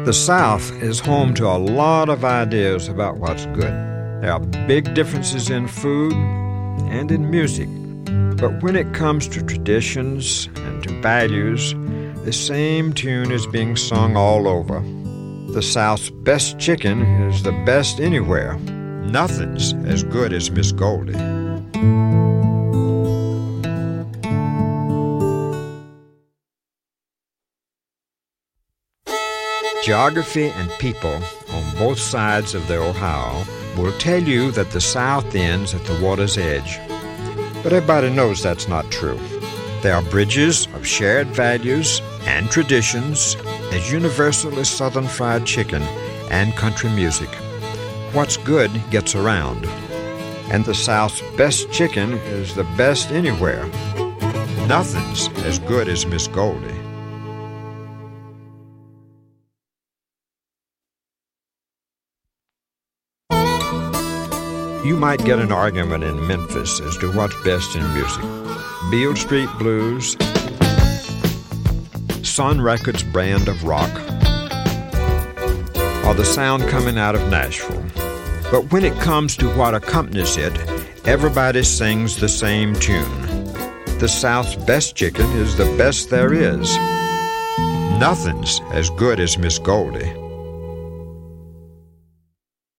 The South is home to a lot of ideas about what's good. There are big differences in food and in music. But when it comes to traditions and to values, the same tune is being sung all over. The South's best chicken is the best anywhere. Nothing's as good as Miss Goldie. Geography and people on both sides of the Ohio will tell you that the South ends at the water's edge. But everybody knows that's not true. There are bridges of shared values and traditions as universal as Southern fried chicken and country music. What's good gets around. And the South's best chicken is the best anywhere. Nothing's as good as Miss Goldie. You might get an argument in Memphis as to what's best in music. Beale Street Blues, Sun Records brand of rock, or the sound coming out of Nashville. But when it comes to what accompanies it, everybody sings the same tune. The South's best chicken is the best there is. Nothing's as good as Miss Goldie.